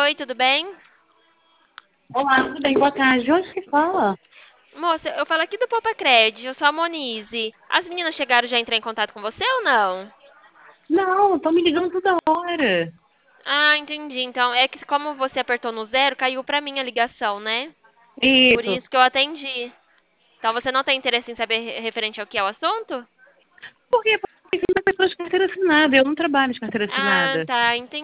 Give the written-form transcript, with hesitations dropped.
Oi, tudo bem? Olá, tudo bem? Boa tarde. Onde que fala? Moça, eu falo aqui do Poupa Crédito, eu sou a Monize. As meninas chegaram já a entrar em contato com você ou não? Não, estão me ligando toda hora. Ah, entendi. Então, é que como você apertou no zero, caiu pra mim a ligação, né? Por Isso. isso que eu atendi. Então, você não tem interesse em saber referente ao que é o assunto? Por quê? Porque tem muita pessoa de carteira assinada. Eu não trabalho de carteira Ah, assinada. tá, entendi.